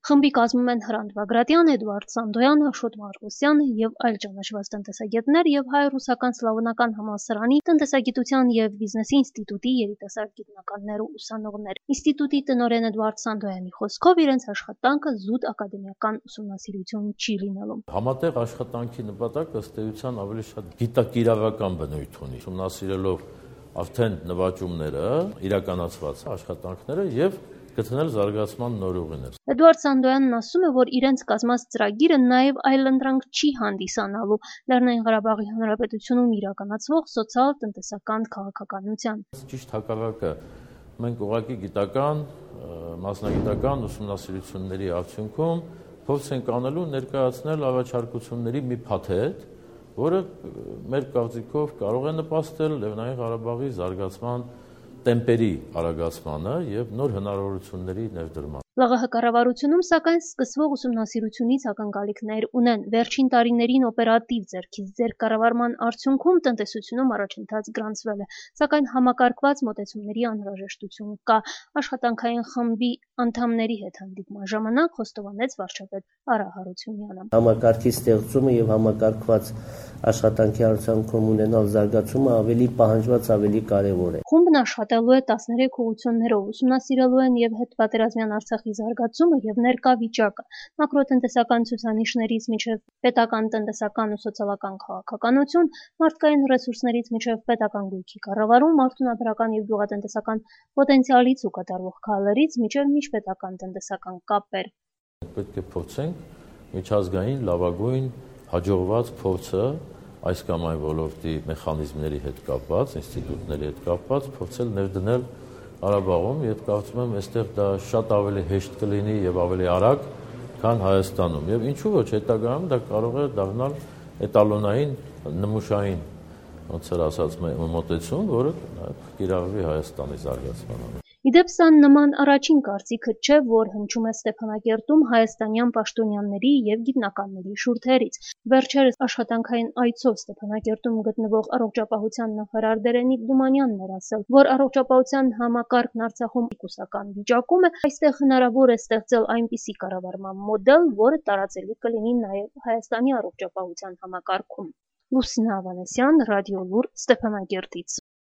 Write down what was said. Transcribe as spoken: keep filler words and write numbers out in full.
Խմբի կազմում են Հրանտ Բագրատյան, Էդուարդ Սանդոյան, Աշոտ Մարկոսյան եւ այլ ճանաչված տնտեսագետներ եւ Հայ-ռուսական սլավոնական համալսարանի տնտեսագիտության եւ բիզնեսի ինստիտուտի երիտասարդ գիտնականներ ու ուսանողներ։ Ինստիտուտի տնօրեն Էդուարդ Սանդոյանի խոսքով իրենց աշխատանքը զուտ ակադեմիական ուսումնասիրություն չի լինելու։ Համատեղ աշխատանքի նպատակը ըստ էության ավելի շատ գիտակիրավական բնույթ ունի, ուսումնասիրելով արդեն նվաճումները, իրականացված աշխատանքները եւ գտնել զարգացման նոր ուղիներ։ Էդուարդ Սանդոյանն ասում է, որ իրենց կազմած ծրագիրը նաև այլընտրանք չի հանդիսանալու Լեռնային Ղարաբաղի Հանրապետությունում իրականացվող սոցիալ-տնտեսական քաղաքականության։ Ճիշտ հակառակը, մենք ուղղակի գիտական, մասնագիտական ուսումնասիրությունների արդյունքում փորձ ենք անելու ներկայացնել առաջարկությունների մի փաթեթ, որը մեր կարծիքով կարող է նպաստել Լեռնային Ղարաբաղի զարգացման տեմպերի արագացմանը եւ նոր հնարավորությունների ներդրմանը։ ԼՂՀ կառավարությունում, սակայն, սկսվող ուսումնասիրությունից ակնկալիքներ ունեն։ Վերջին տարիներին օպերատիվ ձեռքից ձեռք կառավարման արդյունքում տնտեսությունում առաջընթաց գրանցվել է, սակայն համակարգված մոտեցումների անհրաժեշտություն կա։ Աշխատանքային խմբի անդամների հետ հանդիպման ժամանակ խոստովանեց վարչապետ Արա Հարությունյանը։ Համակարգի ստեղծումը եւ համակարգված աշխատանքի արդյունքում ունենալ զարգացումը ավելի պահանջված, ավելի կարեւոր է։ Խումբն աշխատելու է տասներեք ուղղություններով, ուսումնասիրելու են եւ հետպատերազմյան Արցախի զարգացումը եւ ներկա վիճակը, մակրոտնտեսական ցուցանիշներից մինչեւ պետական տնտեսական ու սոցիալական քաղաքականություն, մարդկային ռեսուրսներից մինչեւ պետական գույքի կառավարում, արդյունաբերական եւ գյուղատնտեսական պոտենցիալից ու կատարվող քայլերից մինչեւ միջպետական տնտեսական կապեր։ Պետք է փորձենք միջազգային լավագույն հաջողված փորձը այս կամ այն ոլորտի մեխանիզմների հետ կապված, ինստիտուտների հետ կապված, փորձել ներդնել Ղարաբաղում եւ կարծում եմ այստեղ դա շատ ավելի հեշտ կլինի եւ ավելի արագ, քան Հայաստանում։ Եվ ինչու ոչ, հետագայում դա կարող է դառնալ էտալոնային, նմուշային, ոնց էր ասած, մոտեցում, որը կիրառվի Հայաստանի զարգացմանը։ Իդեպ սա նման առաջին կարծիքը չէ, որ հնչում է Ստեփանակերտում հայաստանյան պաշտոնյաների եւ գիտնականների շուրթերից։ Վերջերս աշխատանքային այցով Ստեփանակերտում գտնվող առողջապահության նախարար Դերենիկ Դումանյանն էր ասել, որ առողջապահության համակարգն Արցախում կուսական վիճակում է, այստեղ հնարավոր է ստեղծել այնպիսի կառավարման մոդել, որը տարածելի կլինի նաեւ Հայաստանի առողջապահության համակարգում։ Լուսինա Ավանեսյան, Ռադիոլուր, Ստեփանակերտից։